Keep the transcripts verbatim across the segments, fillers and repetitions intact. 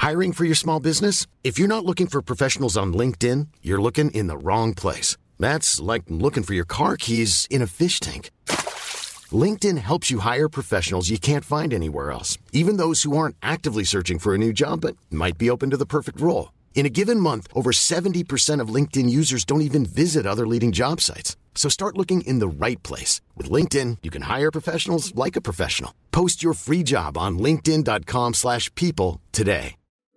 Hiring for your small business? If you're not looking for professionals on LinkedIn, you're looking in the wrong place. That's like looking for your car keys in a fish tank. LinkedIn helps you hire professionals you can't find anywhere else, even those who aren't actively searching for a new job but might be open to the perfect role. In a given month, over seventy percent of LinkedIn users don't even visit other leading job sites. So start looking in the right place. With LinkedIn, you can hire professionals like a professional. Post your free job on linkedin.com slash people today.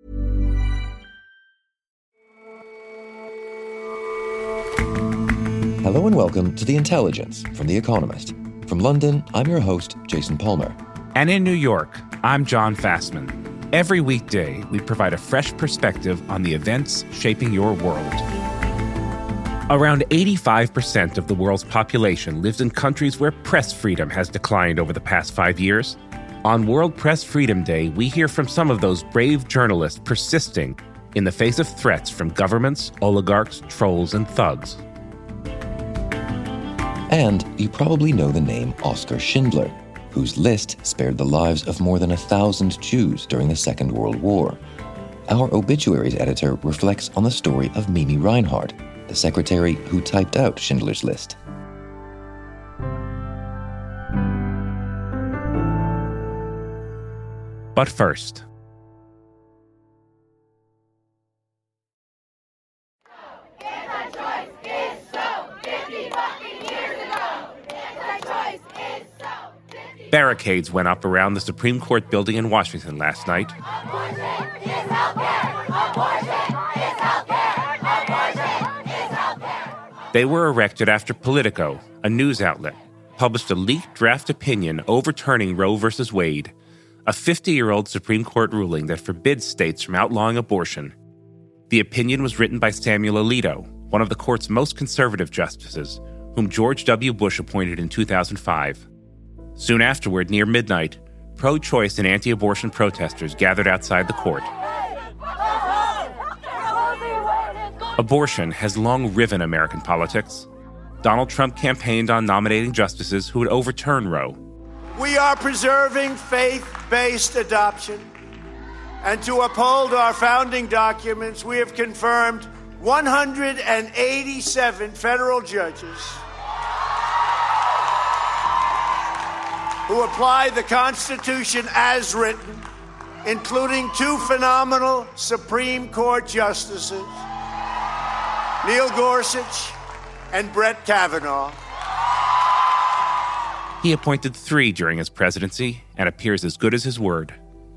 Hello and welcome to The Intelligence from The Economist. From London, I'm your host, Jason Palmer. And in New York, I'm John Fassman. Every weekday, we provide a fresh perspective on the events shaping your world. Around eighty-five percent of the world's population lives in countries where press freedom has declined over the past five years. On World Press Freedom Day, we hear from some of those brave journalists persisting in the face of threats from governments, oligarchs, trolls, and thugs. And you probably know the name Oskar Schindler, whose list spared the lives of more than a thousand Jews during the Second World War. Our obituaries editor reflects on the story of Mimi Reinhardt, the secretary who typed out Schindler's List. But first, barricades went up around the Supreme Court building in Washington last night. Abortion is healthcare! Abortion is healthcare! Abortion is healthcare! They were erected after Politico, a news outlet, published a leaked draft opinion overturning Roe v. Wade, a fifty-year-old Supreme Court ruling that forbids states from outlawing abortion. The opinion was written by Samuel Alito, one of the court's most conservative justices, whom George W. Bush appointed in two thousand five. Soon afterward, near midnight, pro-choice and anti-abortion protesters gathered outside the court. Abortion has long riven American politics. Donald Trump campaigned on nominating justices who would overturn Roe. We are preserving faith-based adoption. And to uphold our founding documents, we have confirmed one hundred eighty-seven federal judges who apply the Constitution as written, including two phenomenal Supreme Court justices, Neil Gorsuch and Brett Kavanaugh. He appointed three during his presidency and appears as good as his word.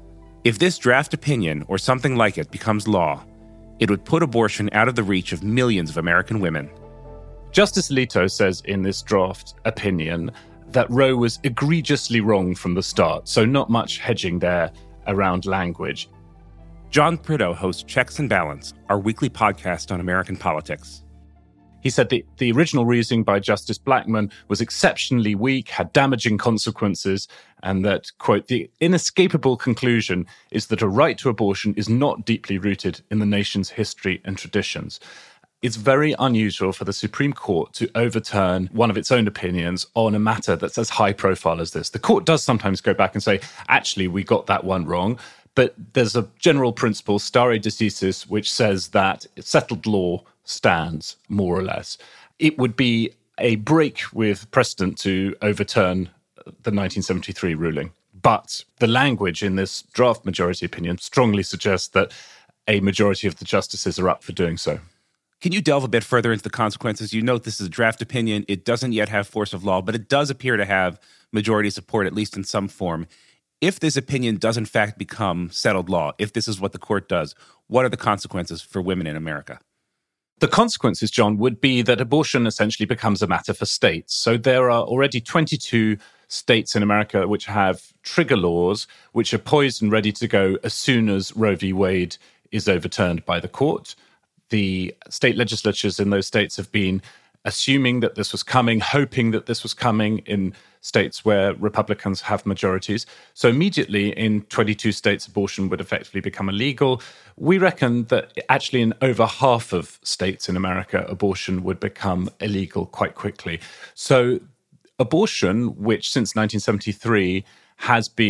If this draft opinion, or something like it, becomes law, it would put abortion out of the reach of millions of American women. Justice Alito says in this draft opinion that Roe was egregiously wrong from the start, so not much hedging there around language. John Prideaux hosts Checks and Balance, our weekly podcast on American politics. He said the, the original reasoning by Justice Blackmun was exceptionally weak, had damaging consequences, and that, quote, the inescapable conclusion is that a right to abortion is not deeply rooted in the nation's history and traditions. It's very unusual for the Supreme Court to overturn one of its own opinions on a matter that's as high profile as this. The court does sometimes go back and say, actually, we got that one wrong. But there's a general principle, stare decisis, which says that settled law stands, more or less. It would be a break with precedent to overturn the nineteen seventy-three ruling. But the language in this draft majority opinion strongly suggests that a majority of the justices are up for doing so. Can you delve a bit further into the consequences? You note this is a draft opinion. It doesn't yet have force of law, but it does appear to have majority support, at least in some form. If this opinion does in fact become settled law, if this is what the court does, what are the consequences for women in America? The consequences, John, would be that abortion essentially becomes a matter for states. So there are already twenty-two states in America which have trigger laws which are poised and ready to go as soon as Roe v. Wade is overturned by the court. The state legislatures in those states have been assuming that this was coming, hoping that this was coming in states where Republicans have majorities. So immediately in twenty-two states, abortion would effectively become illegal. We reckon that actually in over half of states in America, abortion would become illegal quite quickly. So abortion, which since nineteen seventy-three has been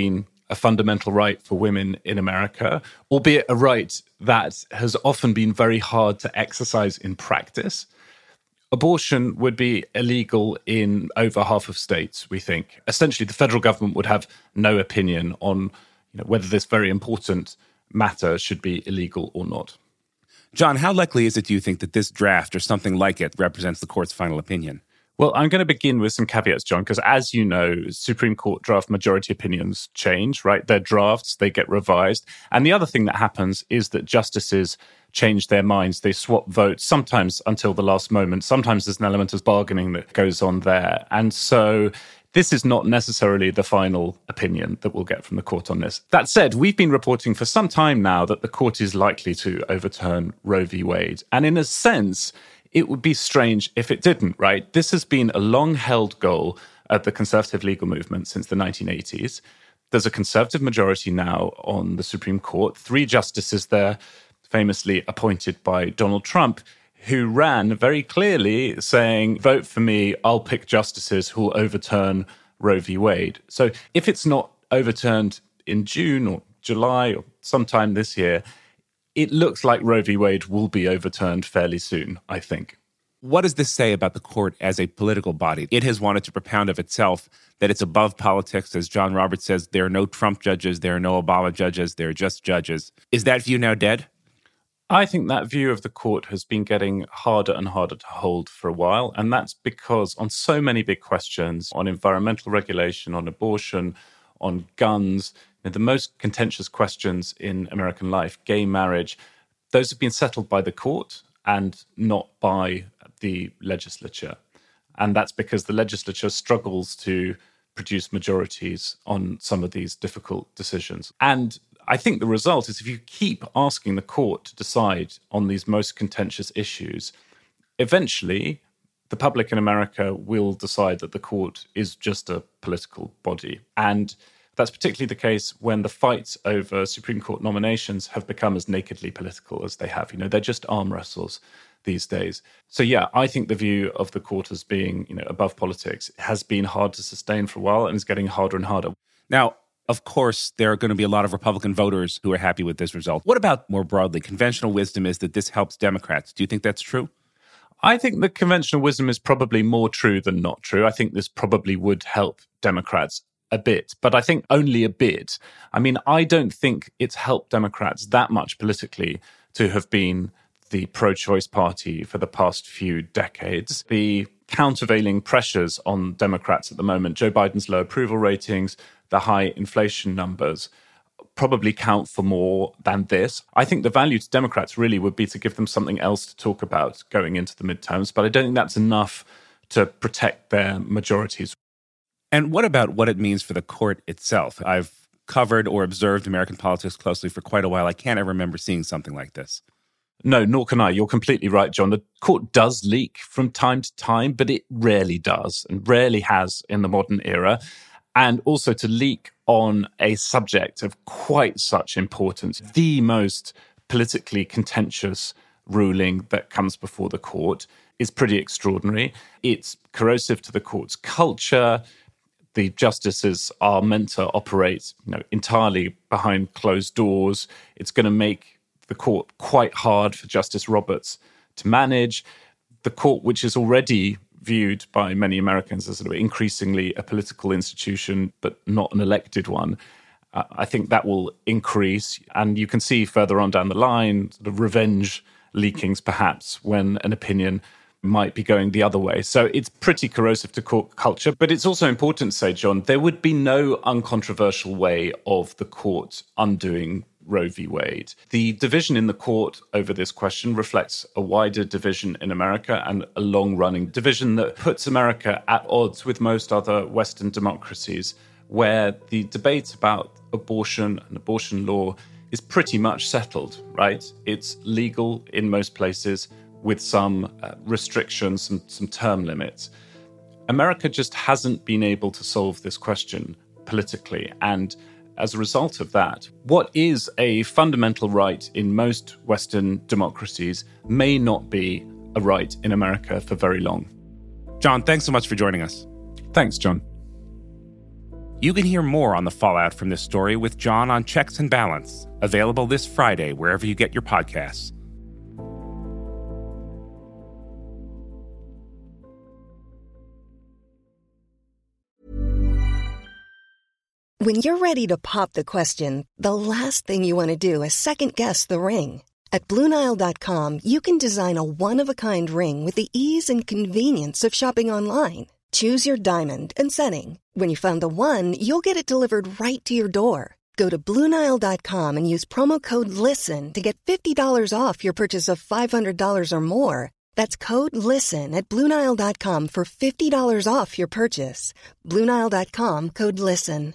a fundamental right for women in America, albeit a right that has often been very hard to exercise in practice. Abortion would be illegal in over half of states, we think. Essentially, the federal government would have no opinion on, you know, whether this very important matter should be illegal or not. John, how likely is it, do you think, that this draft or something like it represents the court's final opinion? Well, I'm going to begin with some caveats, John, because as you know, Supreme Court draft majority opinions change, right? They're drafts, they get revised. And the other thing that happens is that justices change their minds. They swap votes, sometimes until the last moment. Sometimes there's an element of bargaining that goes on there. And so this is not necessarily the final opinion that we'll get from the court on this. That said, we've been reporting for some time now that the court is likely to overturn Roe v. Wade. And in a sense, it would be strange if it didn't, right? This has been a long-held goal of the conservative legal movement since the nineteen eighties. There's a conservative majority now on the Supreme Court, three justices there, famously appointed by Donald Trump, who ran very clearly saying, vote for me, I'll pick justices who will overturn Roe v. Wade. So if it's not overturned in June or July or sometime this year, it looks like Roe v. Wade will be overturned fairly soon, I think. What does this say about the court as a political body? It has wanted to propound of itself that it's above politics. As John Roberts says, there are no Trump judges, there are no Obama judges, there are just judges. Is that view now dead? I think that view of the court has been getting harder and harder to hold for a while. And that's because on so many big questions, on environmental regulation, on abortion, on guns, the most contentious questions in American life, gay marriage, those have been settled by the court and not by the legislature. And that's because the legislature struggles to produce majorities on some of these difficult decisions. And I think the result is if you keep asking the court to decide on these most contentious issues, eventually the public in America will decide that the court is just a political body. And that's particularly the case when the fights over Supreme Court nominations have become as nakedly political as they have. You know, they're just arm wrestles these days. So yeah, I think the view of the court as being, you know, above politics has been hard to sustain for a while and is getting harder and harder. Now, of course, there are going to be a lot of Republican voters who are happy with this result. What about more broadly? Conventional wisdom is that this helps Democrats. Do you think that's true? I think the conventional wisdom is probably more true than not true. I think this probably would help Democrats a bit, but I think only a bit. I mean, I don't think it's helped Democrats that much politically to have been the pro-choice party for the past few decades. The countervailing pressures on Democrats at the moment, Joe Biden's low approval ratings, the high inflation numbers, probably count for more than this. I think the value to Democrats really would be to give them something else to talk about going into the midterms, but I don't think that's enough to protect their majorities. And what about what it means for the court itself? I've covered or observed American politics closely for quite a while. I can't ever remember seeing something like this. No, nor can I. You're completely right, John. The court does leak from time to time, but it rarely does and rarely has in the modern era. And also to leak on a subject of quite such importance, the most politically contentious ruling that comes before the court, is pretty extraordinary. It's corrosive to the court's culture. The justices are meant to operate, you know, entirely behind closed doors. It's going to make the court quite hard for Justice Roberts to manage. The court, which is already viewed by many Americans as sort of increasingly a political institution, but not an elected one, uh, I think that will increase. And you can see further on down the line, sort of revenge leakings, perhaps, when an opinion might be going the other way. So it's pretty corrosive to court culture. But it's also important to say, John, there would be no uncontroversial way of the court undoing Roe v. Wade. The division in the court over this question reflects a wider division in America and a long-running division that puts America at odds with most other Western democracies, where the debate about abortion and abortion law is pretty much settled, right? It's legal in most places with some uh, restrictions, some, some term limits. America just hasn't been able to solve this question politically. And as a result of that, what is a fundamental right in most Western democracies may not be a right in America for very long. John, thanks so much for joining us. Thanks, John. You can hear more on the fallout from this story with John on Checks and Balance, available this Friday wherever you get your podcasts. When you're ready to pop the question, the last thing you want to do is second-guess the ring. At Blue Nile dot com, you can design a one-of-a-kind ring with the ease and convenience of shopping online. Choose your diamond and setting. When you find the one, you'll get it delivered right to your door. Go to Blue Nile dot com and use promo code LISTEN to get fifty dollars off your purchase of five hundred dollars or more. That's code LISTEN at Blue Nile dot com for fifty dollars off your purchase. Blue Nile dot com, code LISTEN.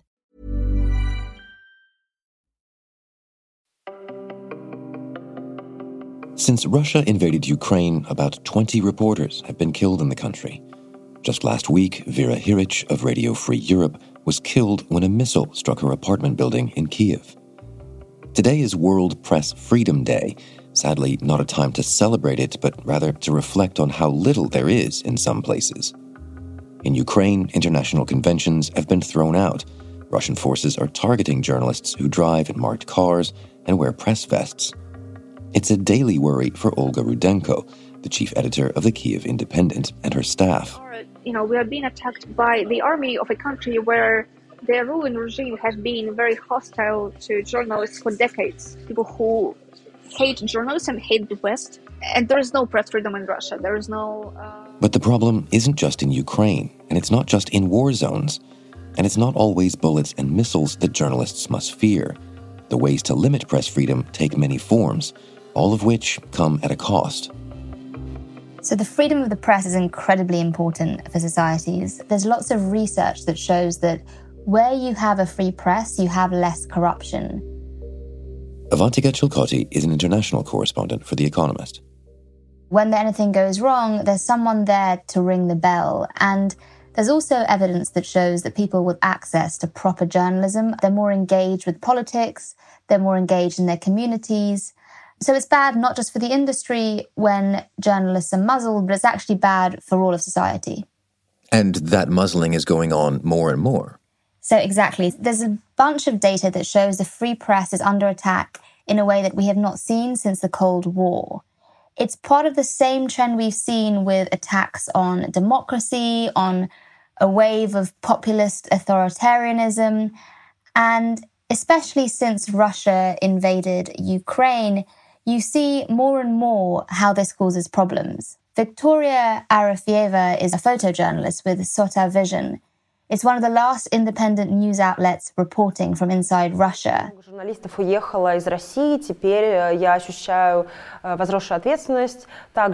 Since Russia invaded Ukraine, about twenty reporters have been killed in the country. Just last week, Vera Hirich of Radio Free Europe was killed when a missile struck her apartment building in Kiev. Today is World Press Freedom Day. Sadly, not a time to celebrate it, but rather to reflect on how little there is in some places. In Ukraine, international conventions have been thrown out. Russian forces are targeting journalists who drive in marked cars and wear press vests. It's a daily worry for Olga Rudenko, the chief editor of the Kiev Independent, and her staff. You know, we are being attacked by the army of a country where the ruling regime has been very hostile to journalists for decades. People who hate journalism, hate the West, and there is no press freedom in Russia. There is no... Uh... But the problem isn't just in Ukraine, and it's not just in war zones, and it's not always bullets and missiles that journalists must fear. The ways to limit press freedom take many forms, all of which come at a cost. So the freedom of the press is incredibly important for societies. There's lots of research that shows that where you have a free press, you have less corruption. Avantika Chilcotti is an international correspondent for The Economist. When anything goes wrong, there's someone there to ring the bell. And there's also evidence that shows that people with access to proper journalism, they're more engaged with politics, they're more engaged in their communities. So it's bad not just for the industry when journalists are muzzled, but it's actually bad for all of society. And that muzzling is going on more and more. So exactly. There's a bunch of data that shows the free press is under attack in a way that we have not seen since the Cold War. It's part of the same trend we've seen with attacks on democracy, on a wave of populist authoritarianism, and especially since Russia invaded Ukraine, you see more and more how this causes problems. Victoria Arafieva is a photojournalist with Sota Vision. It's one of the last independent news outlets reporting from inside Russia. Журналистов уехало из России, теперь я ощущаю возросшую ответственность,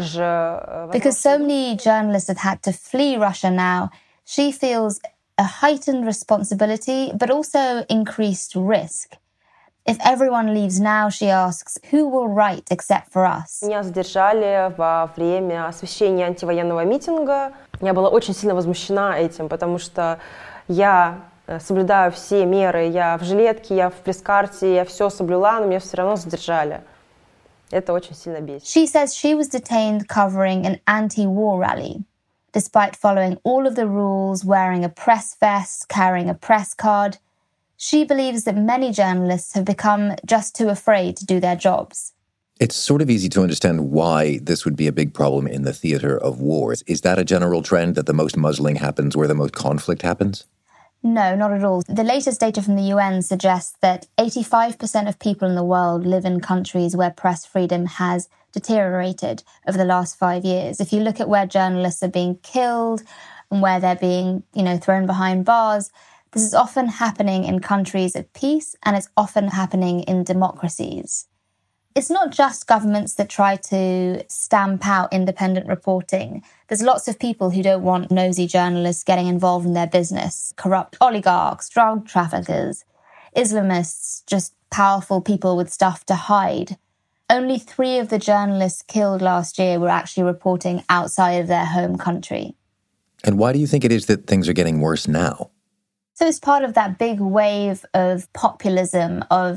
также. Because so many journalists have had to flee Russia now, she feels a heightened responsibility, but also increased risk. If everyone leaves now, she asks, who will write except for us? Меня задержали во время освещения антивоенного митинга. Я была очень сильно возмущена этим, потому что я соблюдаю все меры. Я в жилетке, я в пресс-карте, я все соблюла, но меня все равно задержали. Это очень сильно бесит. She says she was detained covering an anti-war rally, despite following all of the rules, wearing a press vest, carrying a press card. She believes that many journalists have become just too afraid to do their jobs. It's sort of easy to understand why this would be a big problem in the theater of war. Is that a general trend, that the most muzzling happens where the most conflict happens? No, not at all. The latest data from the U N suggests that eighty-five percent of people in the world live in countries where press freedom has deteriorated over the last five years. If you look at where journalists are being killed and where they're being, you know, thrown behind bars, this is often happening in countries at peace, and it's often happening in democracies. It's not just governments that try to stamp out independent reporting. There's lots of people who don't want nosy journalists getting involved in their business. Corrupt oligarchs, drug traffickers, Islamists, just powerful people with stuff to hide. Only three of the journalists killed last year were actually reporting outside of their home country. And why do you think it is that things are getting worse now? So it's part of that big wave of populism, of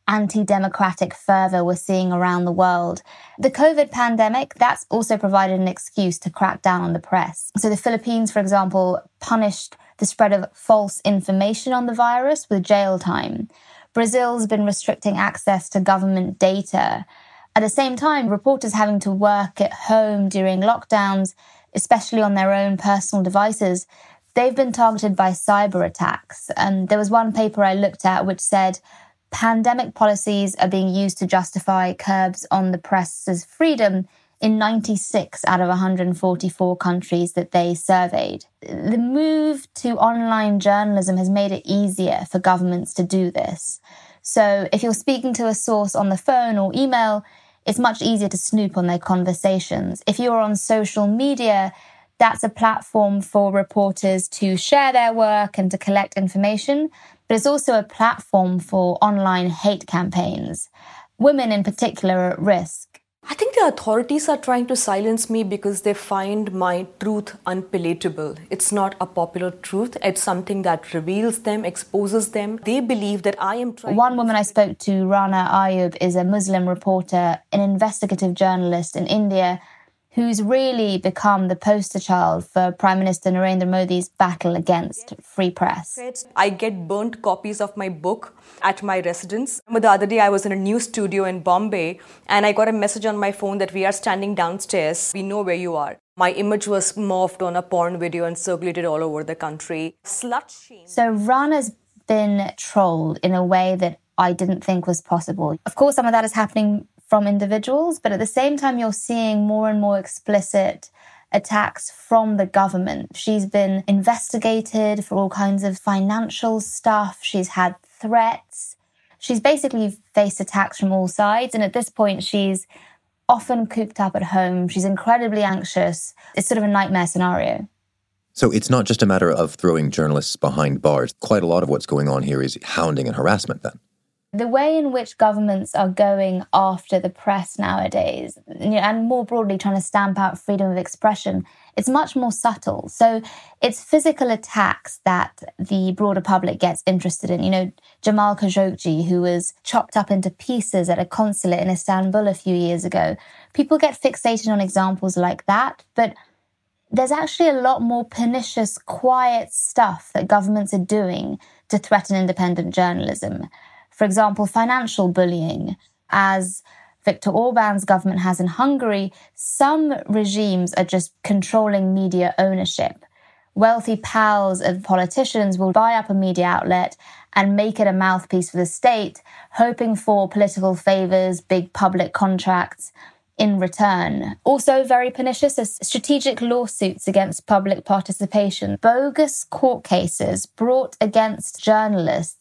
anti-democratic fervour we're seeing around the world. The COVID pandemic, that's also provided an excuse to crack down on the press. So the Philippines, for example, punished the spread of false information on the virus with jail time. Brazil's been restricting access to government data. At the same time, reporters having to work at home during lockdowns, especially on their own personal devices, they've been targeted by cyber attacks. And there was one paper I looked at which said pandemic policies are being used to justify curbs on the press's freedom in ninety-six out of one hundred forty-four countries that they surveyed. The move to online journalism has made it easier for governments to do this. So if you're speaking to a source on the phone or email, it's much easier to snoop on their conversations. If you're on social media, that's a platform for reporters to share their work and to collect information, but it's also a platform for online hate campaigns. Women in particular are at risk. I think the authorities are trying to silence me because they find my truth unpalatable. It's not a popular truth. It's something that reveals them, exposes them. They believe that I am trying... One woman I spoke to, Rana Ayub, is a Muslim reporter, an investigative journalist in India, who's really become the poster child for Prime Minister Narendra Modi's battle against free press. I get burnt copies of my book at my residence. The other day I was in a news studio in Bombay and I got a message on my phone that we are standing downstairs. We know where you are. My image was morphed on a porn video and circulated all over the country. Slut shame. So Rana's been trolled in a way that I didn't think was possible. Of course, some of that is happening from individuals, but at the same time, you're seeing more and more explicit attacks from the government. She's been investigated for all kinds of financial stuff. She's had threats. She's basically faced attacks from all sides. And at this point, she's often cooped up at home. She's incredibly anxious. It's sort of a nightmare scenario. So it's not just a matter of throwing journalists behind bars. Quite a lot of what's going on here is hounding and harassment then. The way in which governments are going after the press nowadays, and more broadly trying to stamp out freedom of expression, it's much more subtle. So it's physical attacks that the broader public gets interested in. You know, Jamal Khashoggi, who was chopped up into pieces at a consulate in Istanbul a few years ago. People get fixated on examples like that, but there's actually a lot more pernicious, quiet stuff that governments are doing to threaten independent journalism. For example, financial bullying. As Viktor Orban's government has in Hungary, some regimes are just controlling media ownership. Wealthy pals of politicians will buy up a media outlet and make it a mouthpiece for the state, hoping for political favours, big public contracts in return. Also very pernicious are strategic lawsuits against public participation, bogus court cases brought against journalists,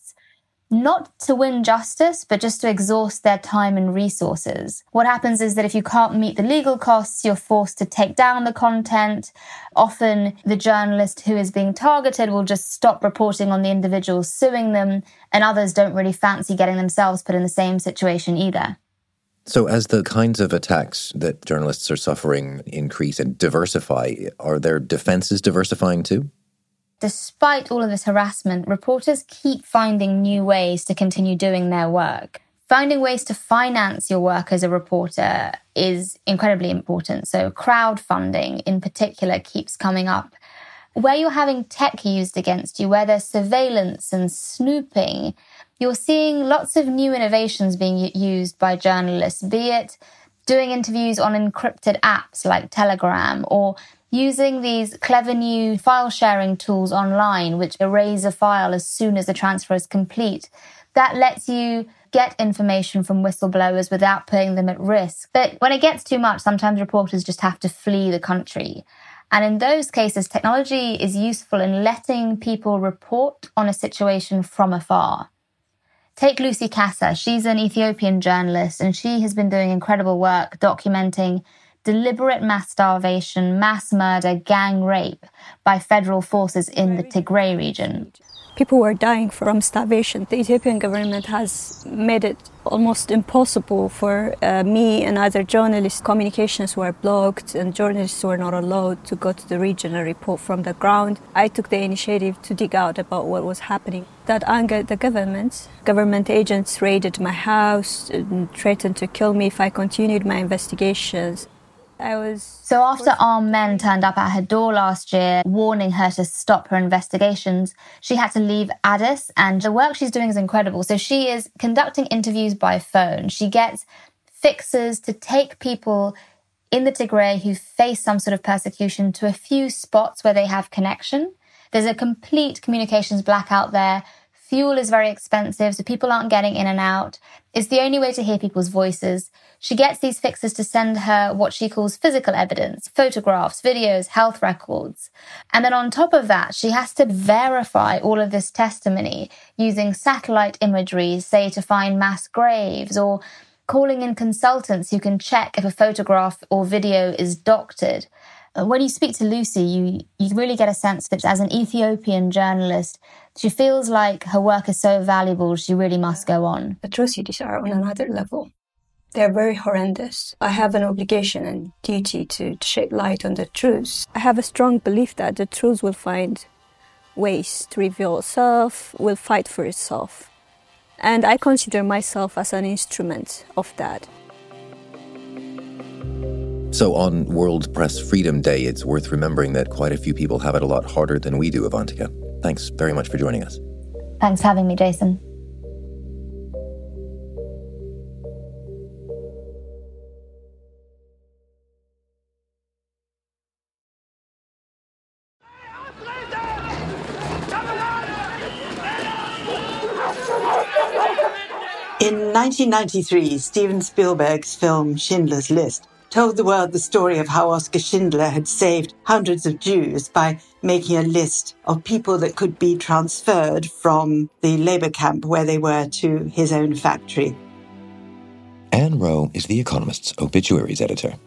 not to win justice, but just to exhaust their time and resources. What happens is that if you can't meet the legal costs, you're forced to take down the content. Often the journalist who is being targeted will just stop reporting on the individual suing them, and others don't really fancy getting themselves put in the same situation either. So as the kinds of attacks that journalists are suffering increase and diversify, are their defenses diversifying too? Despite all of this harassment, reporters keep finding new ways to continue doing their work. Finding ways to finance your work as a reporter is incredibly important. So crowdfunding in particular keeps coming up. Where you're having tech used against you, where there's surveillance and snooping, you're seeing lots of new innovations being used by journalists, be it doing interviews on encrypted apps like Telegram, or using these clever new file sharing tools online, which erase a file as soon as the transfer is complete. That lets you get information from whistleblowers without putting them at risk. But when it gets too much, sometimes reporters just have to flee the country. And in those cases, technology is useful in letting people report on a situation from afar. Take Lucy Kassa. She's an Ethiopian journalist, and she has been doing incredible work documenting deliberate mass starvation, mass murder, gang rape by federal forces in the Tigray region. People were dying from starvation. The Ethiopian government has made it almost impossible for uh, me and other journalists. Communications were blocked and journalists were not allowed to go to the region and report from the ground. I took the initiative to dig out about what was happening. That angered the government. Government agents raided my house and threatened to kill me if I continued my investigations. I was So after armed men turned up at her door last year, warning her to stop her investigations, she had to leave Addis, and the work she's doing is incredible. So she is conducting interviews by phone. She gets fixers to take people in the Tigray who face some sort of persecution to a few spots where they have connection. There's a complete communications blackout there. Fuel is very expensive, so people aren't getting in and out. It's the only way to hear people's voices. She gets these fixers to send her what she calls physical evidence, photographs, videos, health records. And then on top of that, she has to verify all of this testimony using satellite imagery, say to find mass graves, or calling in consultants who can check if a photograph or video is doctored. When you speak to Lucy, you, you really get a sense that as an Ethiopian journalist, she feels like her work is so valuable, she really must go on. Atrocities are on another level. They're very horrendous. I have an obligation and duty to shed light on the truth. I have a strong belief that the truth will find ways to reveal itself, will fight for itself. And I consider myself as an instrument of that. So on World Press Freedom Day, it's worth remembering that quite a few people have it a lot harder than we do, Avantika. Thanks very much for joining us. Thanks for having me, Jason. In nineteen ninety-three, Steven Spielberg's film Schindler's List told the world the story of how Oskar Schindler had saved hundreds of Jews by making a list of people that could be transferred from the labor camp where they were to his own factory. Anne Rowe is The Economist's obituaries editor.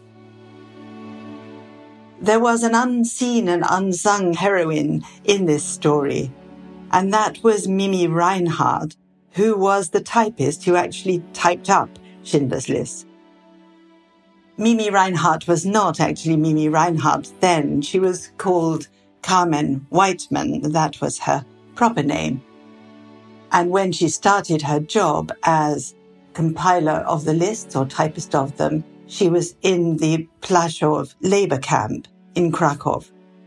There was an unseen and unsung heroine in this story, and that was Mimi Reinhardt, who was the typist who actually typed up Schindler's List. Mimi Reinhardt was not actually Mimi Reinhardt then. She was called Carmen Whiteman. That was her proper name. And when she started her job as compiler of the lists or typist of them, she was in the Plaszow labor camp in Krakow.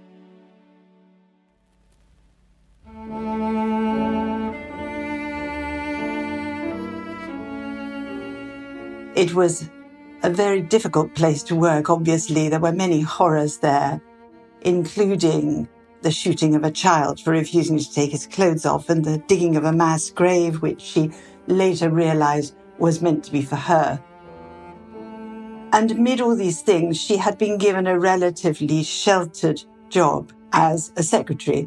It was a very difficult place to work, obviously. There were many horrors there, including the shooting of a child for refusing to take his clothes off and the digging of a mass grave, which she later realized was meant to be for her. And amid all these things, she had been given a relatively sheltered job as a secretary.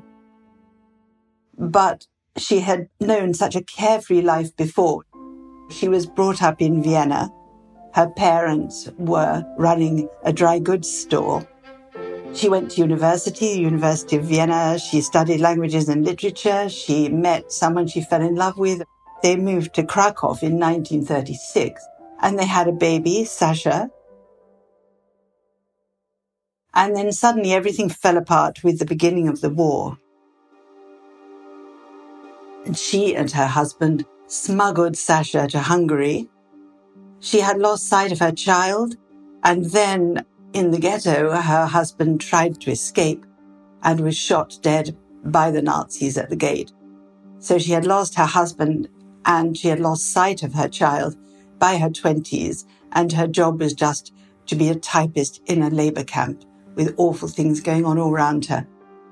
But she had known such a carefree life before. She was brought up in Vienna. Her parents were running a dry goods store. She went to university, the University of Vienna. She studied languages and literature. She met someone she fell in love with. They moved to Krakow in nineteen thirty-six, and they had a baby, Sasha. And then suddenly everything fell apart with the beginning of the war. And she and her husband smuggled Sasha to Hungary. She had lost sight of her child, and then in the ghetto, her husband tried to escape and was shot dead by the Nazis at the gate. So she had lost her husband and she had lost sight of her child by her twenties, and her job was just to be a typist in a labor camp with awful things going on all around her.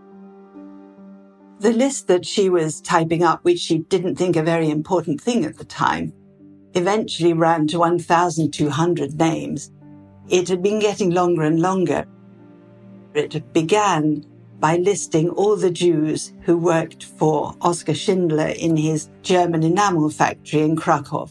The list that she was typing up, which she didn't think a very important thing at the time, eventually ran to one thousand two hundred names. It had been getting longer and longer. It began by listing all the Jews who worked for Oskar Schindler in his German enamel factory in Krakow.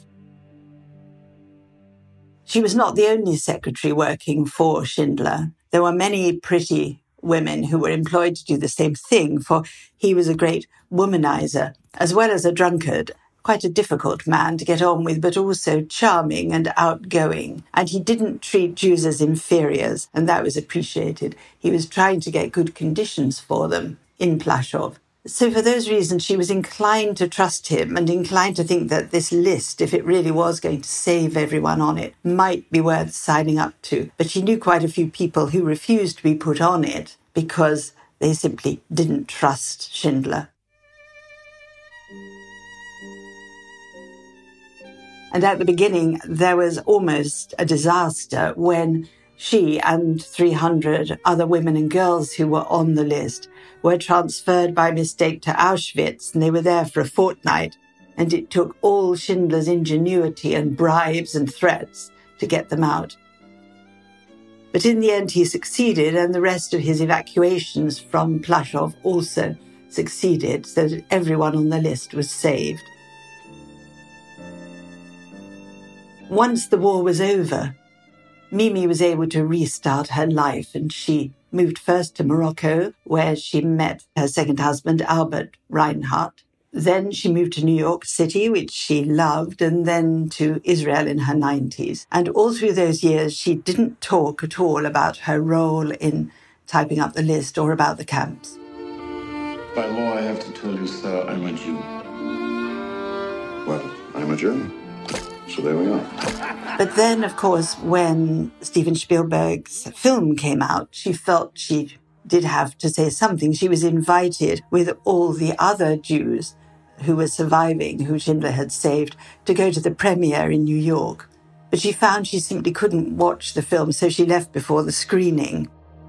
She was not the only secretary working for Schindler. There were many pretty women who were employed to do the same thing, for he was a great womanizer, as well as a drunkard. Quite a difficult man to get on with, but also charming and outgoing. And he didn't treat Jews as inferiors, and that was appreciated. He was trying to get good conditions for them in Plaszow. So for those reasons, she was inclined to trust him and inclined to think that this list, if it really was going to save everyone on it, might be worth signing up to. But she knew quite a few people who refused to be put on it because they simply didn't trust Schindler. And at the beginning, there was almost a disaster when she and three hundred other women and girls who were on the list were transferred by mistake to Auschwitz, and they were there for a fortnight. And it took all Schindler's ingenuity and bribes and threats to get them out. But in the end, he succeeded, and the rest of his evacuations from Plaszow also succeeded, so that everyone on the list was saved. Once the war was over, Mimi was able to restart her life, and she moved first to Morocco, where she met her second husband, Albert Reinhardt. Then she moved to New York City, which she loved, and then to Israel in her nineties. And all through those years, she didn't talk at all about her role in typing up the list or about the camps. By law, I have to tell you, sir, I'm a Jew. Well, I'm a German. So there we are. But then, of course, when Steven Spielberg's film came out, she felt she did have to say something. She was invited with all the other Jews who were surviving, who Schindler had saved, to go to the premiere in New York. But she found she simply couldn't watch the film, so she left before the screening.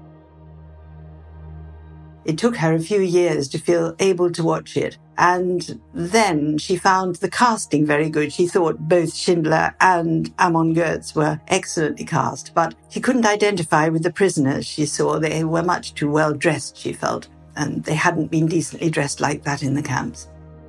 It took her a few years to feel able to watch it. And then she found the casting very good. She thought both Schindler and Amon Goetz were excellently cast, but she couldn't identify with the prisoners she saw. They were much too well dressed, she felt, and they hadn't been decently dressed like that in the camps.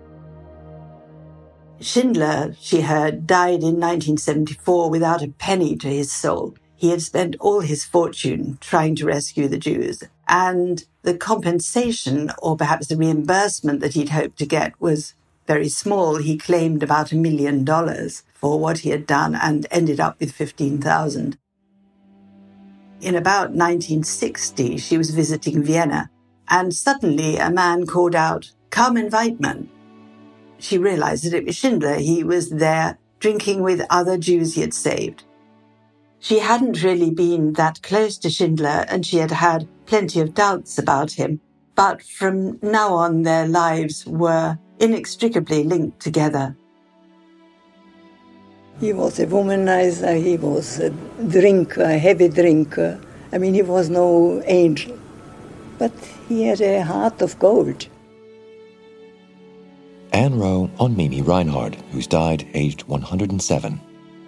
Schindler, she heard, died in nineteen seventy-four without a penny to his soul. He had spent all his fortune trying to rescue the Jews, and the compensation, or perhaps the reimbursement that he'd hoped to get, was very small. He claimed about a million dollars for what he had done and ended up with fifteen thousand. In about nineteen sixty, she was visiting Vienna, and suddenly a man called out, "Carmen Weidmann." She realized that it was Schindler. He was there drinking with other Jews he had saved. She hadn't really been that close to Schindler, and she had had plenty of doubts about him. But from now on, their lives were inextricably linked together. He was a womanizer, he was a drinker, a heavy drinker. I mean, he was no angel. But he had a heart of gold. Anne Rowe on Mimi Reinhardt, who's died aged one hundred seven.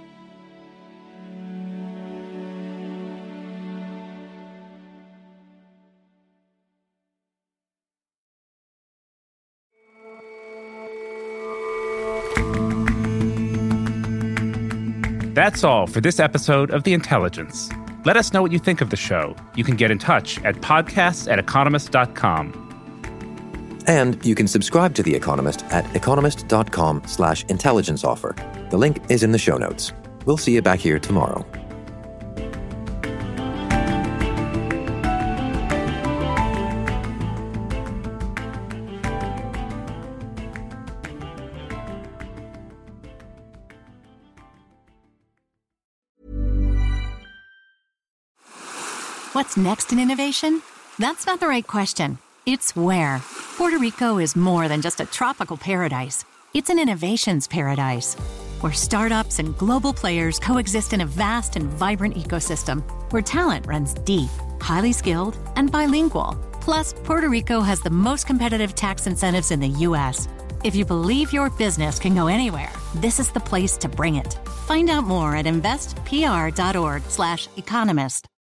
That's all for this episode of The Intelligence. Let us know what you think of the show. You can get in touch at podcasts at economist dot com. And you can subscribe to The Economist at economist.com slash intelligence offer. The link is in the show notes. We'll see you back here tomorrow. What's next in innovation? That's not the right question. It's where. Puerto Rico is more than just a tropical paradise. It's an innovations paradise, where startups and global players coexist in a vast and vibrant ecosystem, where talent runs deep, highly skilled, and bilingual. Plus, Puerto Rico has the most competitive tax incentives in the U S. If you believe your business can go anywhere, this is the place to bring it. Find out more at investpr.org slash economist.